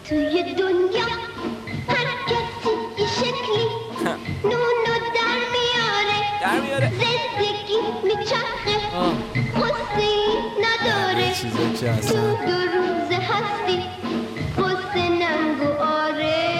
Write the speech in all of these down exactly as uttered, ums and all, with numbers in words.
توی دنیا هر کسی یه شکلی نونو در میاره در میاره زندگی میچرخه قصه نداره تو دو روز هستی قصه ننگو آره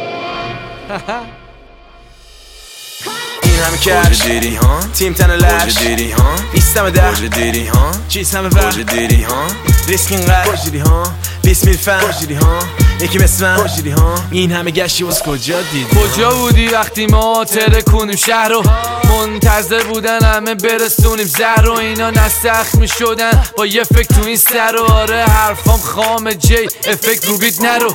این همه کش دیری ها تیم تن لش دیری ها نیستم ده دیری ها چیز همه وقت دیری ها ریسک اینقدر دیری ها بیس میل فن دیری ها یکی مثل من دیری ها این همه گشتی واسه کجا دیدی کجا بودی وقتی ما ترکونیم شهر رو منتظر بودن همه برسونیم زهر رو اینا نسخ می شدن با یه فکر تو این سر و آره حرفام خام جی افکت رو بیت نرو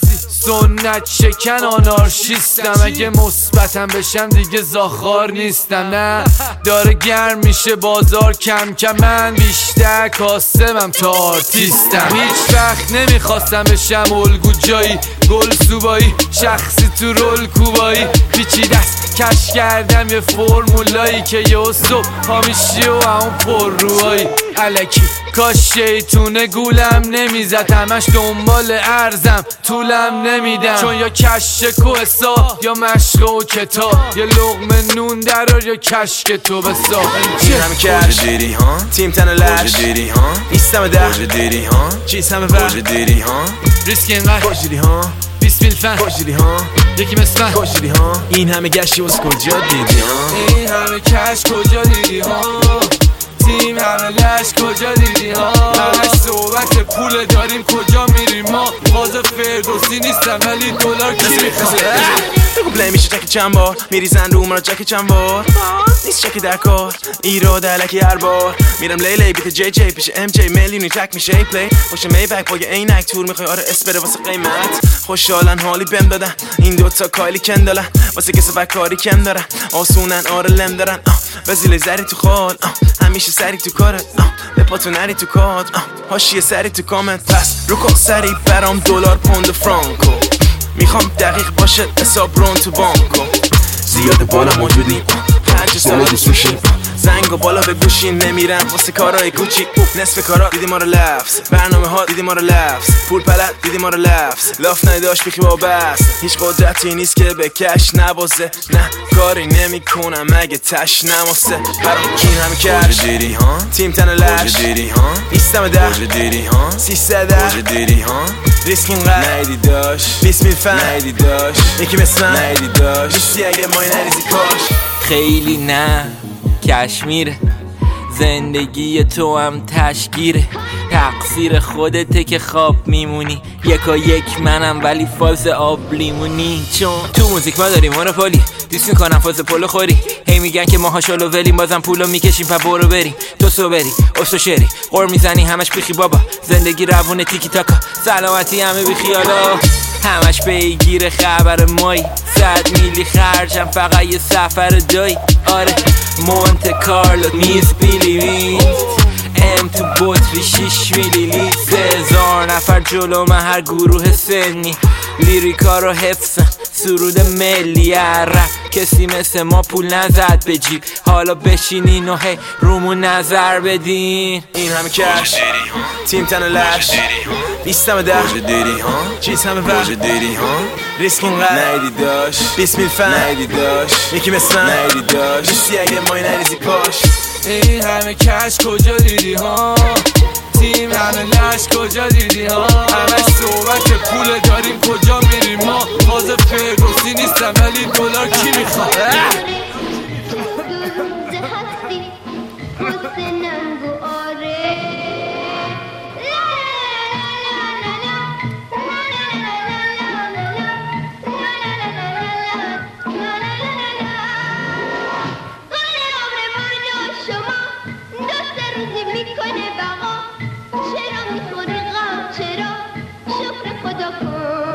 سنت شکن آنارشیستم اگه مثبتم بشم دیگه زاخار نیستم نه داره گرم میشه بازار کم کم من بیشتر کاسمم تا آرتیستم هیچ وقت نمیخواستم بشم الگو جایی گل سوبایی شخصی تو رول کوبایی پیچیده است کش کردم یه فرمولایی که یه صبح هامیشی و همون پر روایی الکی کاش شیطونه گولم نمیزد همش دنبال ارزم طولم نمیدم چون یا کش کوهسا یا مشق و کتاب یا لقمه نون درار یا کشک تو بسا این همه کش دیری ها تیم تن لش دیری ها نیستم ده دیری ها چیز همه وقت دیری ها ریسک اینقدر دیری ها بیس میل فن دیری ها یکی مثل من دیری ها این همه گشتی واسه کجا دیدی ها این همه کش کجا دیدی ها تیم همه لش کجا دیدی ها همش صحبت پول داریم کجا میریم ما باز فردوسی نیستم ولی دلار کی میخواد بگو پلی میشه چک چند بار میریزن رو مرا چک چند بار نیست چکی در کار ایراد علکی هر بار میرم لیلی بیت جی جی پیش ام جی میلیونی تک میشه ای پلی باشه می بک با یه عینک تور میخوای آره اسپره واسه قیمت خوشحالن حالی بهم دادن این دوتا کایلی کندالن واسه کسب کاری کم دارن آسونن آره لم دارن وزیل زری تو خال همیشه سری تو کارت به پاتو نری تو کاد هاشیه سری تو کامنت پس رو کن سری برام دلار پوند فرانکو میخوام دقیق باشه حساب رون تو بانکو زیاد بالا موجودی پنج سال دوست میشیم زنگ و بالا به گوشین نمیرم واسه کارهای کوچیک نصف کارا دیدی ما رو لفظ برنامه ها دیدی ما رو لفظ پول پلد دیدی ما رو لفظ لاف نداشت بیخی با بس هیچ قدرتی نیست که به کش نبازه نه کاری نمی کنم مگه تش نماسه برام این همه کش دیری ها تیم تن لش دیری ها نیستم ده دیری ها سیصد ده دیری ها ریسک اینقدر نیدی داشت بیس میل فن نیدی داشت یکی مثل من نیدی داشت نیستی اگه مای نریزی کاش خیلی نه کشمیره زندگی تو هم تشگیره تقصیر خودته که خواب میمونی یکا یک منم ولی فاز آب لیمونی چون تو موزیک ما داریم مونوپولی دیس میکنم فاز پولو خوری هی میگن که ماها شلو ولیم بازم پولو میکشیم پا برو بریم تو سو بری استو شری قر میزنی همش بیخی بابا زندگی روونه تیکی تاکا سلامتی همه بیخیالا همش پیگیر خبر مایی صد میلی خرجم فقط یه سفر دایی آره مونت کارلو میز بیلی وینت ام تو بطری شیش میلی لیت سه هزار نفر جلو من هر گروه سنی لیریکا رو حفظم سرود ملی عرب کسی مثل ما پول نزد به جیب حالا بشینین و هی رومون نظر بدین این همه کش تیم تن لش نیستم ده دیری ها چیز همه وقت دیری ها ریسک اینقدر نیدی داشت بیس میل فن نیدی داشت یکی مثل من نیدی داشت نیستی اگه مای نریزی کاش این همه کش کجا دیدی ها تیم همه لش کجا دیدی ها همش صحبت پول داریم کجا میریم ما باز فردوسی نیستم ولی دلار کی میخواد میکنه بقا چرا میخوری غم چرا شکر خدا کن